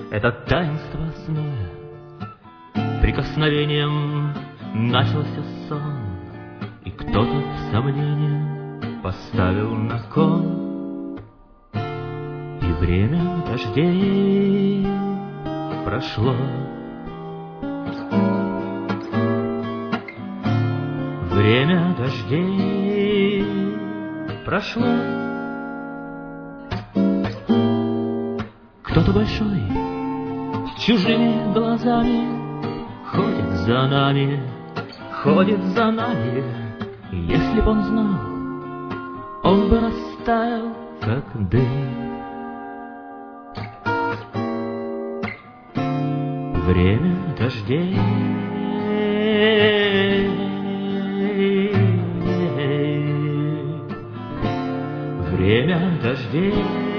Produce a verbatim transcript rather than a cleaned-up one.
Это таинство сна. Прикосновением начался сон, и кто-то в сомнение поставил на кон. И время дождей прошло. Время дождей прошло. Кто-то большой с чужими глазами ходит за нами, ходит за нами. И если б он знал, он бы растаял, как дым. Время дождей Время дождей